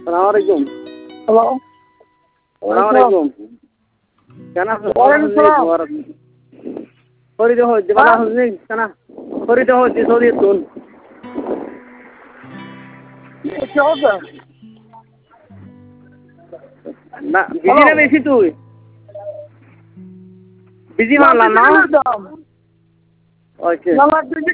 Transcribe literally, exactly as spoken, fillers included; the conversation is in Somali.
Assalamualaikum. Halo. Assalamualaikum. Kana Waalaikumsalam. Hori de ho jabana hosni kana. Hori de ho jisodi tun. क्या होता है? Na busy na beshi tuই. Busy মানলাম না? Okay. Okay. Nala busy